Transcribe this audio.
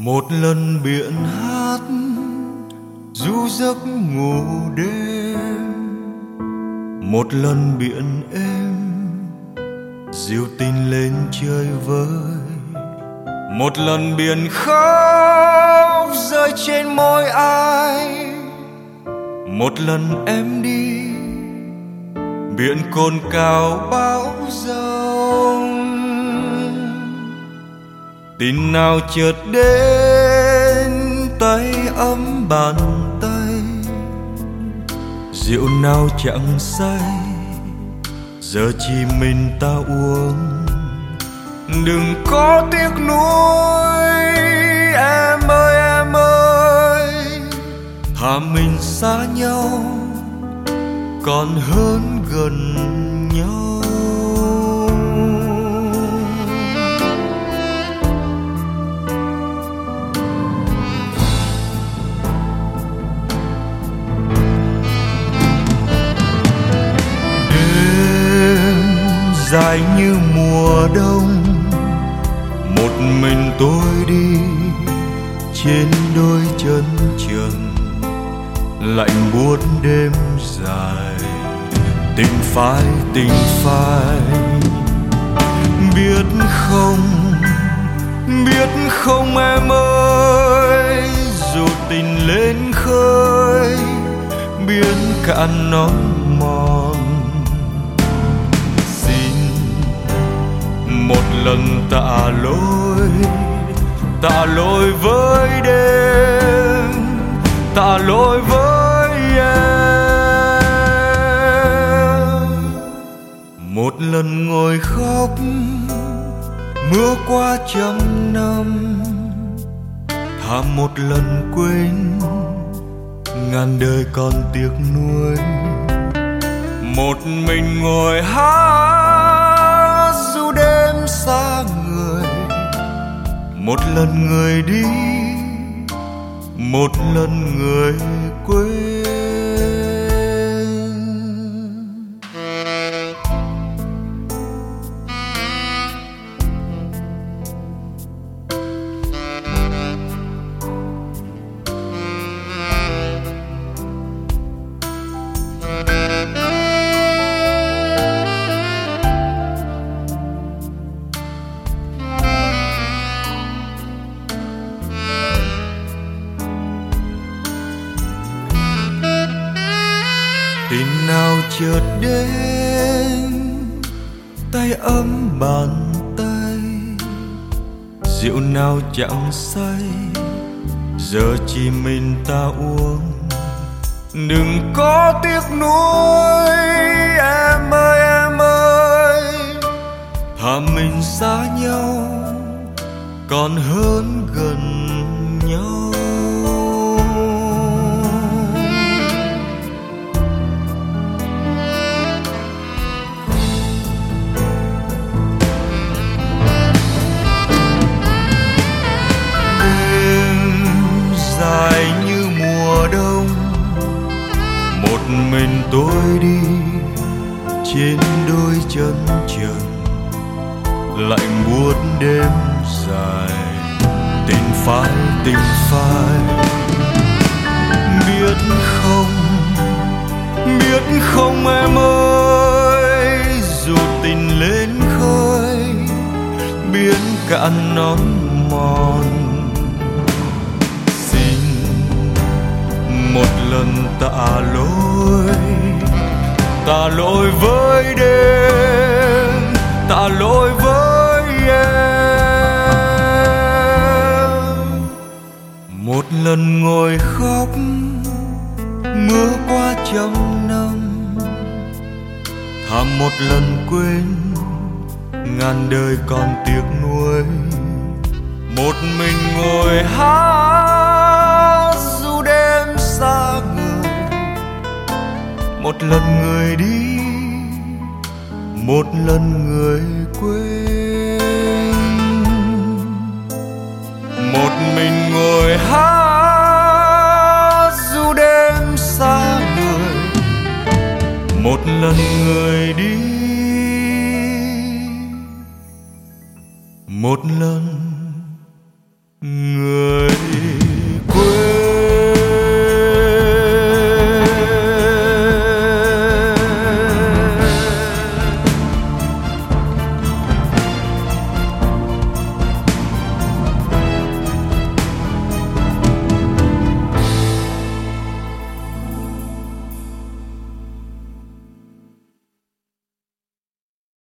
Một lần biển hát ru giấc ngủ đêm, một lần biển êm dìu tình lên chơi vơi, một lần biển khóc rơi trên môi ai, một lần em đi biển cồn cào bão giông. Tin nào chợt đến tay ấm bàn tay, rượu nào chẳng say giờ chỉ mình ta uống. Đừng có tiếc nuối em ơi, thà mình xa nhau còn hơn gần nhau. Dài như mùa đông, một mình tôi đi trên đôi chân trần, lạnh buốt đêm dài. Tình phai biết không em ơi, dù tình lên khơi biển cạn nóng mòn. Một lần tạ lỗi với đêm, tạ lỗi với em. Một lần ngồi khóc mưa qua trăm năm, thà một lần quên ngàn đời còn tiếc nuối. Một mình ngồi hát dù đêm xa người, một lần người đi, một lần người quên. Tin nào chợt đến tay ấm bàn tay, rượu nào chẳng say giờ chỉ mình ta uống. Đừng có tiếc nuối em ơi, thà mình xa nhau còn hơn gần nhau. Dài như mùa đông, một mình tôi đi trên đôi chân trần, lạnh buốt đêm dài. Tình phai biết không em ơi, dù tình lên khơi biển cạn nón mòn. Một lần tạ lỗi với đêm, tạ lỗi với em. Một lần ngồi khóc mưa qua trăm năm, thà một lần quên ngàn đời còn tiếc nuối. Một mình ngồi hát dù đêm xa người, một lần người đi, một lần người quên. Một mình ngồi hát dù đêm xa người, một lần người đi, một lần người